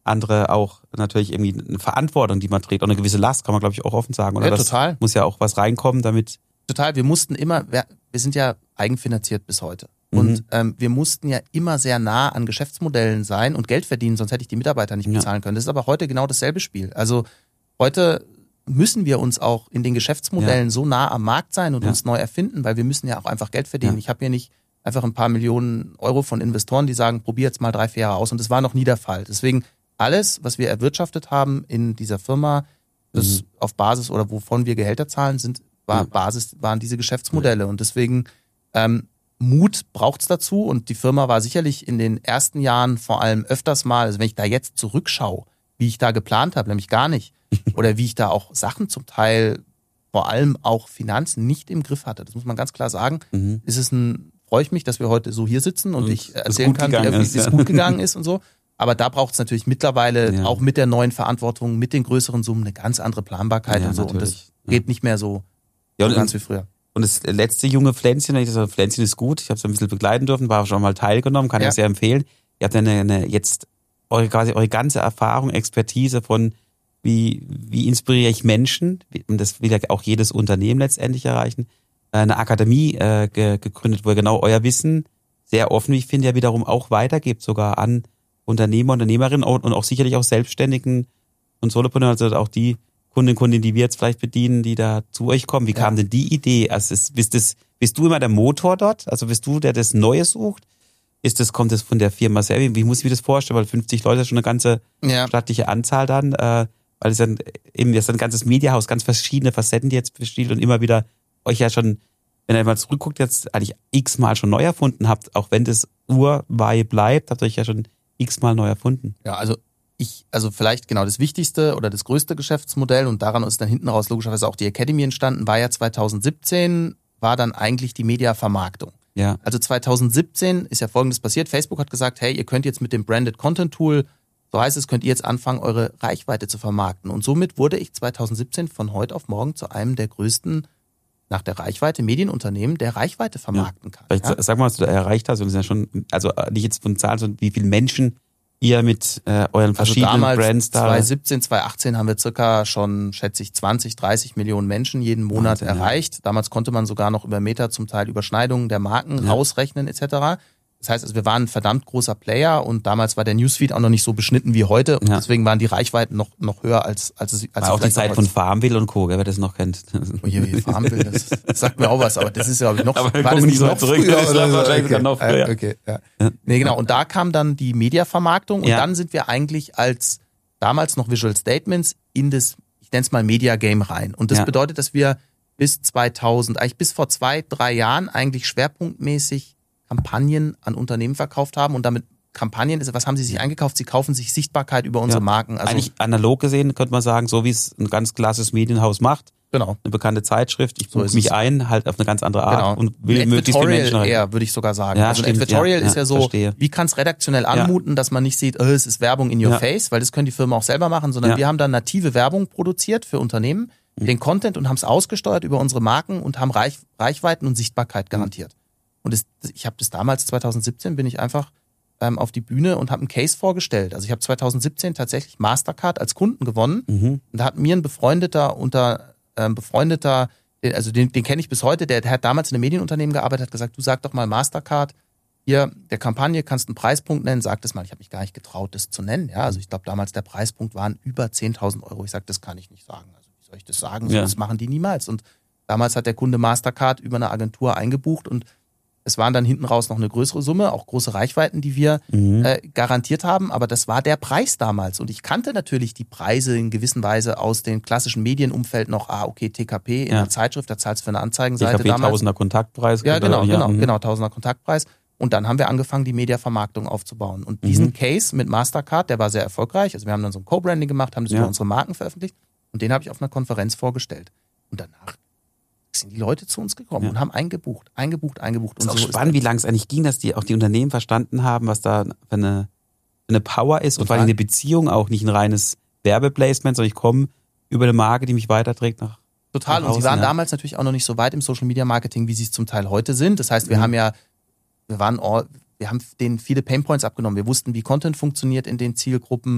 andere auch natürlich irgendwie eine Verantwortung, die man trägt, auch eine gewisse Last, kann man glaube ich auch offen sagen. Oder ja, total. Das muss ja auch was reinkommen, damit... Total, wir mussten immer, wir, wir sind ja eigenfinanziert bis heute. Und mhm. ähm, wir mussten ja immer sehr nah an Geschäftsmodellen sein und Geld verdienen, sonst hätte ich die Mitarbeiter nicht bezahlen ja. können. Das ist aber heute genau dasselbe Spiel. Also heute müssen wir uns auch in den Geschäftsmodellen ja. so nah am Markt sein und ja. uns neu erfinden, weil wir müssen ja auch einfach Geld verdienen. Ja. Ich habe hier nicht einfach ein paar Millionen Euro von Investoren, die sagen, probier jetzt mal drei, vier Jahre aus. Und das war noch nie der Fall. Deswegen alles, was wir erwirtschaftet haben in dieser Firma, das mhm. auf Basis oder wovon wir Gehälter zahlen, sind war ja. Basis, waren diese Geschäftsmodelle. Und deswegen ähm, Mut braucht's dazu. Und die Firma war sicherlich in den ersten Jahren vor allem öfters mal, also wenn ich da jetzt zurückschaue, wie ich da geplant habe, nämlich gar nicht. Oder wie ich da auch Sachen zum Teil, vor allem auch Finanzen, nicht im Griff hatte. Das muss man ganz klar sagen. Mhm. Ist es ein, freue ich mich, dass wir heute so hier sitzen und, und ich erzählen kann, wie es ja. gut gegangen ist und so. Aber da braucht es natürlich mittlerweile ja. auch mit der neuen Verantwortung, mit den größeren Summen eine ganz andere Planbarkeit ja, und so. Natürlich. Und das ja. geht nicht mehr so, ja, so ganz wie früher. Und das letzte junge Pflänzchen, ich sage, Pflänzchen ist gut, ich habe es ein bisschen begleiten dürfen, war schon mal teilgenommen, kann ich ja. sehr empfehlen. Ihr habt eine, eine jetzt eure, quasi eure ganze Erfahrung, Expertise von wie, wie inspiriere ich Menschen, und das will ja auch jedes Unternehmen letztendlich erreichen, eine Akademie äh, ge, gegründet, wo ihr genau euer Wissen sehr offen, wie ich finde, ja wiederum auch weitergibt, sogar an Unternehmer, Unternehmerinnen und auch sicherlich auch Selbstständigen und Solopreneur, also auch die Kundinnen und Kunden, die wir jetzt vielleicht bedienen, die da zu euch kommen. Wie ja. kam denn die Idee? Also ist, bist, das, bist du immer der Motor dort? Also bist du, der das Neue sucht? Ist das, kommt das von der Firma selber? Wie muss ich mir das vorstellen? Weil fünfzig Leute ist schon eine ganze ja. stattliche Anzahl dann, äh, weil es dann eben das ist ein ganzes Mediahaus, ganz verschiedene Facetten, die jetzt besteht und immer wieder euch ja schon, wenn ihr mal zurückguckt, jetzt eigentlich x-mal schon neu erfunden habt, auch wenn das urwei bleibt, habt ihr euch ja schon x-mal neu erfunden. Ja, also ich, also vielleicht genau das wichtigste oder das größte Geschäftsmodell und daran ist dann hinten raus logischerweise auch die Academy entstanden, war ja zweitausendsiebzehn, war dann eigentlich die Mediavermarktung. Ja. Also zweitausendsiebzehn ist ja Folgendes passiert. Facebook hat gesagt, hey, ihr könnt jetzt mit dem Branded Content Tool, so heißt es, könnt ihr jetzt anfangen, eure Reichweite zu vermarkten. Und somit wurde ich zweitausendsiebzehn von heute auf morgen zu einem der größten, nach der Reichweite, Medienunternehmen, der Reichweite vermarkten kann. Vielleicht ja? Sag mal, was du da erreicht hast. Und das ist ja schon, also nicht jetzt von Zahlen, sondern wie viele Menschen ihr mit äh, euren verschiedenen also damals, Brands da... zweitausendsiebzehn, zweitausendachtzehn haben wir circa schon, schätze ich, zwanzig, dreißig Millionen Menschen jeden Monat Wahnsinn, erreicht. Ja. Damals konnte man sogar noch über Meta zum Teil Überschneidungen der Marken ja. ausrechnen et cetera. Das heißt, also wir waren ein verdammt großer Player und damals war der Newsfeed auch noch nicht so beschnitten wie heute und ja. deswegen waren die Reichweiten noch noch höher als als es als auch die Zeit von Farmville und Co, wer das noch kennt. Oh je, Farmville, das, das sagt mir auch was, aber das ist ja glaube ich noch aber war das nicht so zurück, früher, das war wahrscheinlich okay. noch früher. Okay, ja. Nee, genau, und da kam dann die Mediavermarktung und ja. dann sind wir eigentlich als damals noch Visual Statements in das, ich nenne es mal Media Game rein und das ja. bedeutet, dass wir bis zweitausend, eigentlich bis vor zwei, drei Jahren eigentlich schwerpunktmäßig Kampagnen an Unternehmen verkauft haben und damit Kampagnen, was haben sie sich eingekauft? Sie kaufen sich Sichtbarkeit über unsere ja, Marken. Also eigentlich analog gesehen könnte man sagen, so wie es ein ganz klassisches Medienhaus macht. Genau. Eine bekannte Zeitschrift, ich buche so mich ein, halt auf eine ganz andere Art genau. und will ein möglichst viele Menschen rein. Eher, würde ich sogar sagen. Ja, also ein stimmt, Advertorial ja, ist ja so, verstehe. Wie kann es redaktionell anmuten, ja. dass man nicht sieht, oh, es ist Werbung in your ja. face, weil das können die Firmen auch selber machen, sondern ja. wir haben dann native Werbung produziert für Unternehmen, mhm. den Content und haben es ausgesteuert über unsere Marken und haben Reich, Reichweiten und Sichtbarkeit garantiert. Mhm. Und das, ich habe das damals, zweitausendsiebzehn, bin ich einfach ähm, auf die Bühne und habe einen Case vorgestellt. Also ich habe zweitausendsiebzehn tatsächlich Mastercard als Kunden gewonnen. Mhm. Und da hat mir ein befreundeter, unter ähm, befreundeter, den, also den, den kenne ich bis heute, der, der hat damals in einem Medienunternehmen gearbeitet, hat gesagt, du sag doch mal Mastercard, hier, der Kampagne kannst du einen Preispunkt nennen, sag das mal. Ich habe mich gar nicht getraut, das zu nennen. Ja, also ich glaube damals der Preispunkt waren über zehntausend Euro. Ich sage, das kann ich nicht sagen. Also wie soll ich das sagen? So, ja. Das machen die niemals. Und damals hat der Kunde Mastercard über eine Agentur eingebucht und es waren dann hinten raus noch eine größere Summe, auch große Reichweiten, die wir mhm. äh, garantiert haben. Aber das war der Preis damals. Und ich kannte natürlich die Preise in gewisser Weise aus dem klassischen Medienumfeld noch. Ah, okay, T K P in ja. der Zeitschrift, da zahlst du für eine Anzeigenseite T K P, damals. Tausender Kontaktpreis. Ja, genau, ja. genau, mhm. genau, Tausender Kontaktpreis. Und dann haben wir angefangen, die Mediavermarktung aufzubauen. Und diesen mhm. Case mit Mastercard, der war sehr erfolgreich. Also wir haben dann so ein Co-Branding gemacht, haben das ja. über unsere Marken veröffentlicht. Und den habe ich auf einer Konferenz vorgestellt. Und danach sind die Leute zu uns gekommen ja. und haben eingebucht, eingebucht, eingebucht. Das ist und auch so spannend, ist wie lange es eigentlich ging, dass die auch die Unternehmen verstanden haben, was da für eine, für eine Power ist und vor allem eine Beziehung auch, nicht ein reines Werbeplacement, sondern ich komme über eine Marke, die mich weiterträgt nach Total. Nach außen, und sie waren ja. damals natürlich auch noch nicht so weit im Social Media Marketing, wie sie es zum Teil heute sind. Das heißt, wir mhm. haben ja, wir waren, all, wir haben denen viele Painpoints abgenommen. Wir wussten, wie Content funktioniert in den Zielgruppen.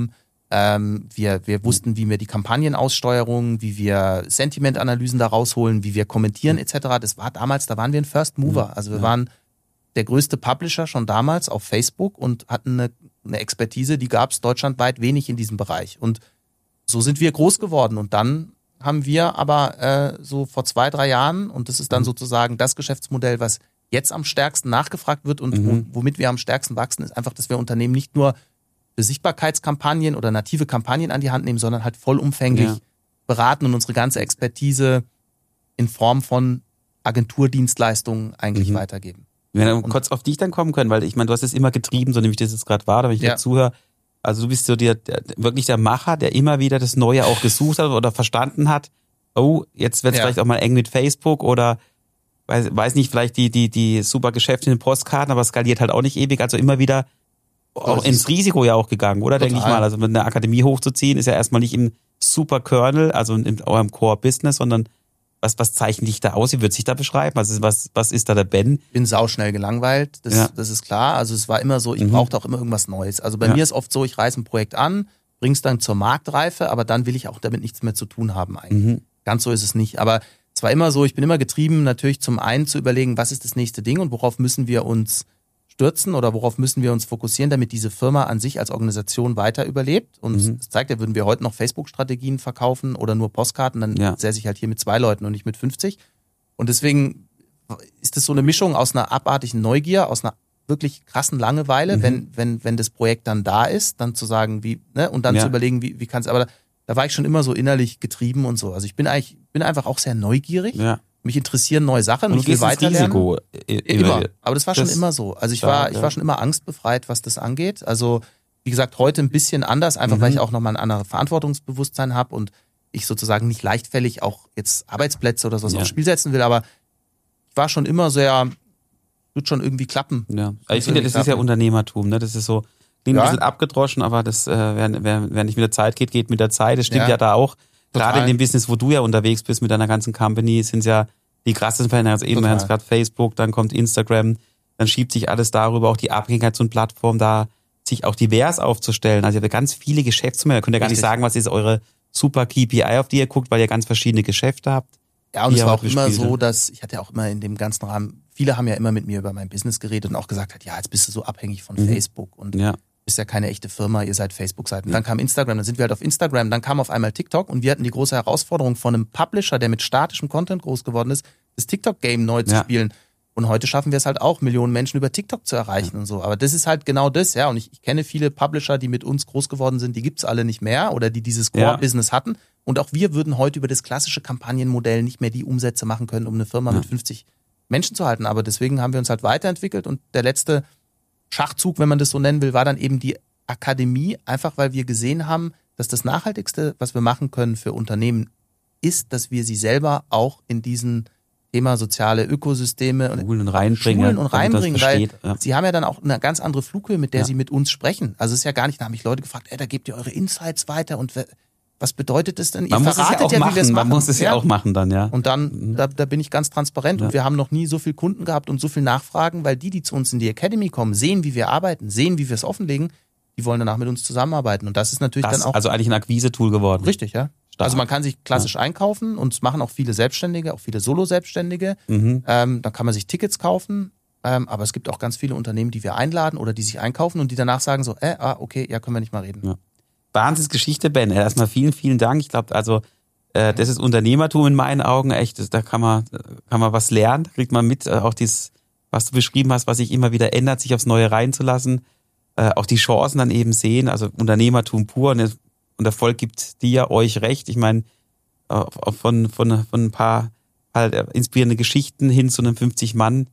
Ähm, wir, wir wussten, wie wir die Kampagnenaussteuerung, wie wir Sentimentanalysen da rausholen, wie wir kommentieren et cetera. Das war damals, da waren wir ein First Mover. Also wir ja. waren der größte Publisher schon damals auf Facebook und hatten eine, eine Expertise, die gab es deutschlandweit wenig in diesem Bereich. Und so sind wir groß geworden. Und dann haben wir aber äh, so vor zwei, drei Jahren, und das ist dann sozusagen das Geschäftsmodell, was jetzt am stärksten nachgefragt wird und mhm. womit wir am stärksten wachsen, ist einfach, dass wir Unternehmen nicht nur für Sichtbarkeitskampagnen oder native Kampagnen an die Hand nehmen, sondern halt vollumfänglich ja. beraten und unsere ganze Expertise in Form von Agenturdienstleistungen eigentlich mhm. weitergeben. Wenn wir kurz auf dich dann kommen können, weil ich meine, du hast es immer getrieben, so nämlich das jetzt gerade war, da wenn ich ja. dir zuhöre. Also du bist so der, der, wirklich der Macher, der immer wieder das Neue auch gesucht hat oder verstanden hat. Oh, jetzt wird es ja. vielleicht auch mal eng mit Facebook oder weiß, weiß nicht, vielleicht die, die, die super Geschäfte in den Postkarten, aber skaliert halt auch nicht ewig. Also immer wieder auch ins Risiko ja auch gegangen, oder? Denke ich mal. Also mit einer Akademie hochzuziehen, ist ja erstmal nicht im super Kernel, also in eurem Core-Business, sondern was, was zeichnet dich da aus? Wie wird sich da beschreiben? Was, was, was ist da der Ben? Ich bin sauschnell gelangweilt, das, ja. das ist klar. Also es war immer so, ich mhm. brauchte auch immer irgendwas Neues. Also bei ja. mir ist oft so, ich reiße ein Projekt an, bring's dann zur Marktreife, aber dann will ich auch damit nichts mehr zu tun haben eigentlich. Mhm. Ganz so ist es nicht. Aber es war immer so, ich bin immer getrieben, natürlich zum einen zu überlegen, was ist das nächste Ding und worauf müssen wir uns stürzen oder worauf müssen wir uns fokussieren, damit diese Firma an sich als Organisation weiter überlebt. Und mhm. das zeigt ja, würden wir heute noch Facebook-Strategien verkaufen oder nur Postkarten, dann ja. säße ich halt hier mit zwei Leuten und nicht mit fünfzig. Und deswegen ist das so eine Mischung aus einer abartigen Neugier, aus einer wirklich krassen Langeweile, mhm. wenn, wenn, wenn das Projekt dann da ist, dann zu sagen, wie, ne, und dann ja. zu überlegen, wie, wie kann es, aber da, da war ich schon immer so innerlich getrieben und so. Also ich bin eigentlich, bin einfach auch sehr neugierig. Ja. Mich interessieren neue Sachen und ich will weiterlernen. Risiko immer. Aber das war schon das immer so. Also ich war, ich war schon immer angstbefreit, was das angeht. Also wie gesagt, heute ein bisschen anders, einfach mhm. weil ich auch nochmal ein anderes Verantwortungsbewusstsein habe und ich sozusagen nicht leichtfällig auch jetzt Arbeitsplätze oder sowas ja. aufs Spiel setzen will. Aber ich war schon immer sehr, wird schon irgendwie klappen. Ja. Ich finde, das klappen. Ist ja Unternehmertum. Ne? Das ist so, klingt ja. ein bisschen abgedroschen, aber das, äh, wer, wer, wer nicht mit der Zeit geht, geht mit der Zeit. Das stimmt ja, ja da auch. Total. Gerade in dem Business, wo du ja unterwegs bist mit deiner ganzen Company, sind ja die krassesten Fälle. Also eben haben gerade Facebook, dann kommt Instagram, dann schiebt sich alles darüber, auch die Abhängigkeit zu einer Plattform, da sich auch divers aufzustellen. Also ihr habt ganz viele Geschäftsmodelle. Ihr könnt ja gar nicht sagen, was ist eure super K P I, auf die ihr guckt, weil ihr ganz verschiedene Geschäfte habt. Ja, und es war auch immer so, dass ich hatte ja auch immer in dem ganzen Rahmen, viele haben ja immer mit mir über mein Business geredet und auch gesagt hat, ja, jetzt bist du so abhängig von mhm. Facebook und ja. ist ja keine echte Firma, ihr seid Facebook-Seiten. Dann kam Instagram, dann sind wir halt auf Instagram, dann kam auf einmal TikTok und wir hatten die große Herausforderung von einem Publisher, der mit statischem Content groß geworden ist, das TikTok-Game neu zu ja. spielen. Und heute schaffen wir es halt auch, Millionen Menschen über TikTok zu erreichen ja. und so. Aber das ist halt genau das, ja. Und ich, ich kenne viele Publisher, die mit uns groß geworden sind, die gibt's alle nicht mehr oder die dieses Core-Business ja. hatten. Und auch wir würden heute über das klassische Kampagnenmodell nicht mehr die Umsätze machen können, um eine Firma ja. mit fünfzig Menschen zu halten. Aber deswegen haben wir uns halt weiterentwickelt und der letzte Schachzug, wenn man das so nennen will, war dann eben die Akademie, einfach weil wir gesehen haben, dass das Nachhaltigste, was wir machen können für Unternehmen, ist, dass wir sie selber auch in diesen Thema soziale Ökosysteme und, und reinbringen, Schulen und reinbringen, weil ja. sie haben ja dann auch eine ganz andere Flughöhe, mit der ja. sie mit uns sprechen. Also es ist ja gar nicht, da haben mich Leute gefragt, ey, da gebt ihr eure Insights weiter und was bedeutet das denn? Ihr man muss es ja auch ja, machen, wie man muss es ja, ja auch machen dann, ja. Und dann, mhm. da, da bin ich ganz transparent ja. und wir haben noch nie so viel Kunden gehabt und so viel Nachfragen, weil die, die zu uns in die Academy kommen, sehen, wie wir arbeiten, sehen, wie wir es offenlegen, die wollen danach mit uns zusammenarbeiten. Und das ist natürlich das, dann auch... Also eigentlich ein Akquise-Tool geworden. Richtig, ja. Stark. Also man kann sich klassisch ja. einkaufen und es machen auch viele Selbstständige, auch viele Solo-Selbstständige. Mhm. Ähm, dann kann man sich Tickets kaufen, ähm, aber es gibt auch ganz viele Unternehmen, die wir einladen oder die sich einkaufen und die danach sagen so, äh, ah, okay, ja, können wir nicht mal reden. Ja. Wahnsinnsgeschichte, Ben. Erstmal vielen, vielen Dank. Ich glaube, also äh, das ist Unternehmertum in meinen Augen. Echt, das, da kann man, kann man was lernen. Da kriegt man mit, äh, auch dieses, was du beschrieben hast, was sich immer wieder ändert, sich aufs Neue reinzulassen. Äh, auch die Chancen dann eben sehen. Also Unternehmertum pur. Und, und Erfolg gibt dir, euch recht. Ich meine, äh, von, von, von ein paar halt inspirierende Geschichten hin zu einem fünfzig-Mann-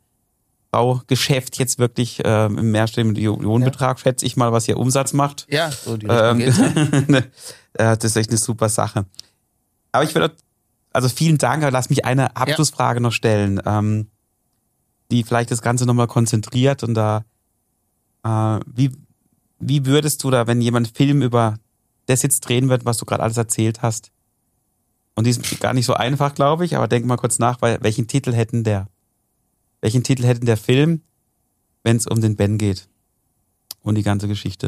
Geschäft jetzt wirklich äh, im mehrstelligen Millionenbetrag, ja. schätze ich mal, was ihr Umsatz macht. Ja, so die Richtung ähm, geht's, ja. Das ist echt eine super Sache. Aber ich würde, also vielen Dank, aber lass mich eine Abschlussfrage ja. noch stellen, ähm, die vielleicht das Ganze nochmal konzentriert und da, äh, wie, wie würdest du da, wenn jemand einen Film über das jetzt drehen wird, was du gerade alles erzählt hast, und die ist gar nicht so einfach, glaube ich, aber denk mal kurz nach, weil welchen Titel hätten der? Welchen Titel hätte der Film, wenn es um den Ben geht und die ganze Geschichte?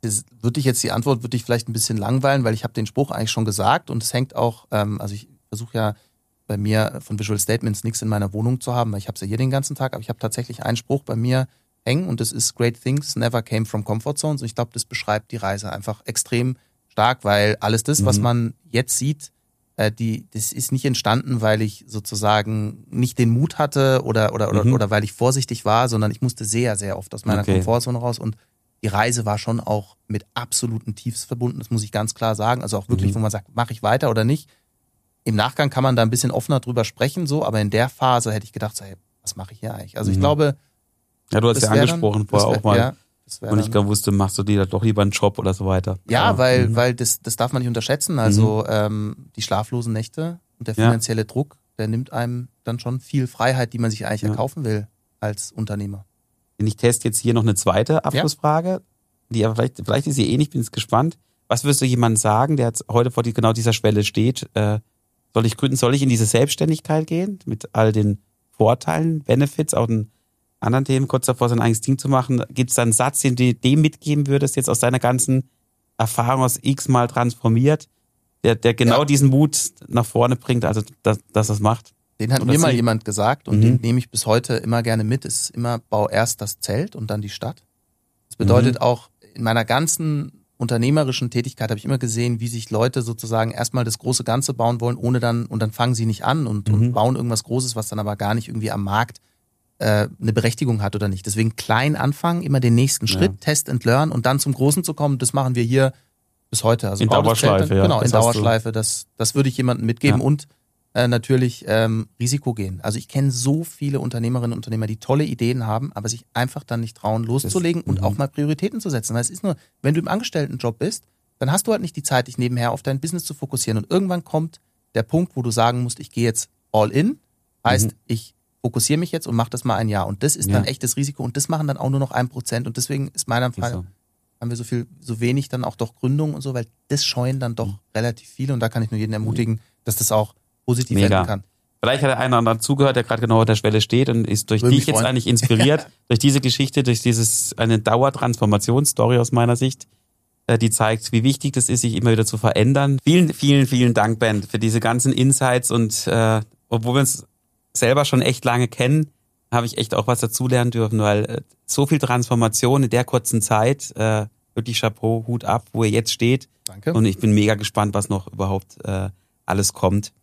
Das würde ich jetzt, die Antwort würde ich vielleicht ein bisschen langweilen, weil ich habe den Spruch eigentlich schon gesagt und es hängt auch, ähm, also ich versuche ja bei mir von Visual Statements nichts in meiner Wohnung zu haben, weil ich habe es ja hier den ganzen Tag, aber ich habe tatsächlich einen Spruch bei mir hängen und das ist Great things never came from comfort zones und ich glaube, das beschreibt die Reise einfach extrem stark, weil alles das, mhm. was man jetzt sieht, äh, die, das ist nicht entstanden, weil ich sozusagen nicht den Mut hatte oder, oder, oder, mhm. oder weil ich vorsichtig war, sondern ich musste sehr, sehr oft aus meiner okay. Komfortzone raus und die Reise war schon auch mit absoluten Tiefs verbunden, das muss ich ganz klar sagen. Also auch wirklich, mhm. wo man sagt, mache ich weiter oder nicht. Im Nachgang kann man da ein bisschen offener drüber sprechen, so, aber in der Phase hätte ich gedacht, so, hey, was mache ich hier eigentlich? Also mhm. ich glaube... Ja, du hast ja angesprochen vorher auch mal. Ja, und ich gar wusste, machst du dir doch lieber einen Job oder so weiter. Ja, ja. weil, mhm. weil das, das darf man nicht unterschätzen. Also mhm. ähm, die schlaflosen Nächte und der finanzielle ja. Druck, der nimmt einem dann schon viel Freiheit, die man sich eigentlich ja. erkaufen will als Unternehmer. Ich teste jetzt hier noch eine zweite Abschlussfrage, ja. die aber vielleicht, vielleicht ist sie ähnlich, bin jetzt gespannt. Was würdest du jemandem sagen, der jetzt heute vor die, genau dieser Schwelle steht? Äh, soll ich gründen, soll ich in diese Selbstständigkeit gehen mit all den Vorteilen, Benefits, auch den anderen Themen, kurz davor sein eigenes Ding zu machen? Gibt es da einen Satz, den du dem mitgeben würdest, jetzt aus deiner ganzen Erfahrung aus x-mal transformiert, der, der genau ja. diesen Mut nach vorne bringt, also dass, dass das macht? Den hat mir mal jemand gesagt und mhm. den nehme ich bis heute immer gerne mit. Es ist immer, bau erst das Zelt und dann die Stadt. Das bedeutet mhm. auch, in meiner ganzen unternehmerischen Tätigkeit habe ich immer gesehen, wie sich Leute sozusagen erstmal das große Ganze bauen wollen, ohne dann, und dann fangen sie nicht an und, mhm. und bauen irgendwas Großes, was dann aber gar nicht irgendwie am Markt äh, eine Berechtigung hat oder nicht. Deswegen klein anfangen, immer den nächsten Schritt, ja. Test and learn und dann zum Großen zu kommen, das machen wir hier bis heute. Also in Dauerschleife, dann, ja. Genau, in Dauerschleife. Das, das würde ich jemandem mitgeben ja. und äh, natürlich ähm, Risiko gehen. Also ich kenne so viele Unternehmerinnen und Unternehmer, die tolle Ideen haben, aber sich einfach dann nicht trauen, loszulegen das, und m-m. auch mal Prioritäten zu setzen. Weil es ist nur, wenn du im Angestelltenjob bist, dann hast du halt nicht die Zeit, dich nebenher auf dein Business zu fokussieren. Und irgendwann kommt der Punkt, wo du sagen musst, ich gehe jetzt all in. Heißt, mhm. ich fokussiere mich jetzt und mache das mal ein Jahr. Und das ist ja. dann echtes Risiko. Und das machen dann auch nur noch ein Prozent. Und deswegen ist meiner Fall, so. haben wir so viel, so wenig dann auch doch Gründungen und so, weil das scheuen dann doch mhm. relativ viele. Und da kann ich nur jeden ermutigen, mhm. dass das auch positiv Mega. werden kann. Vielleicht hat der eine oder andere zugehört, der gerade genau an der Schwelle steht und ist durch Würde dich jetzt freuen. eigentlich inspiriert, durch diese Geschichte, durch dieses, eine Dauertransformationsstory aus meiner Sicht, die zeigt, wie wichtig das ist, sich immer wieder zu verändern. Vielen, vielen, vielen Dank, Ben, für diese ganzen Insights und äh, obwohl wir uns selber schon echt lange kennen, habe ich echt auch was dazulernen dürfen, weil äh, so viel Transformation in der kurzen Zeit, äh, wirklich Chapeau, Hut ab, wo ihr jetzt steht. Danke. Und ich bin mega gespannt, was noch überhaupt äh, alles kommt.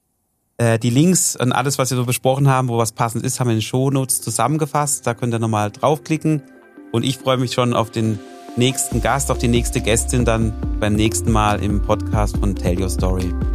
Äh, die Links und alles, was wir so besprochen haben, wo was passend ist, haben wir in den Shownotes zusammengefasst. Da könnt ihr nochmal draufklicken. Und ich freue mich schon auf den nächsten Gast, auf die nächste Gästin dann beim nächsten Mal im Podcast von Tell Your Story.